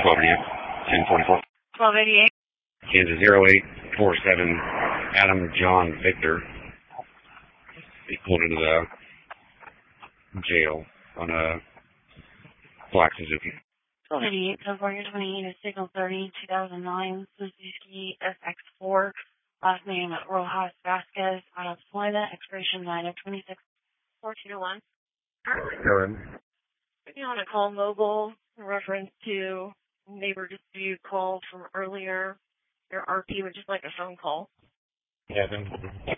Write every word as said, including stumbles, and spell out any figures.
twelve eighty-eight, ten forty-four. twelve eighty-eight. Kansas zero eight four seven, Adam John Victor. He pulled into the jail on a black Suzuki. twelve eighty-eight, California twenty-eight, signal thirty, two thousand nine, Suzuki S X four, last name Rojas Vasquez, out of Florida, expiration nine of twenty-six, fourteen oh one. Go ahead. You want to call mobile in reference to neighbor dispute called from earlier. Your R P would just like a phone call. Yeah, then.